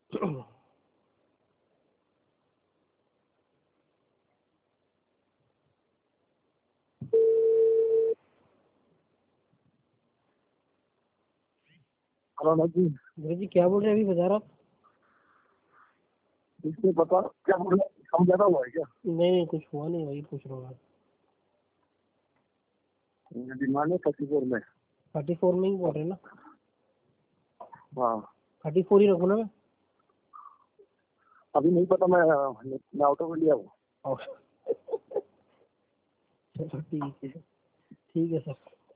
Hello जी। गुरु जी क्या बोल रहे हैं अभी बता रहा? इससे पता क्या बोल रहे, हम ज्यादा हुआ है क्या? नहीं कुछ हुआ नहीं, वही पूछ रहा हूँ। डिमांड है 34 में। 34 में ही बोल रहे हैं ना? हाँ 34 ही रखो ना। मैं अभी नहीं पता, मैं ऑटो में लिया हूँ। चलो ठीक है सर।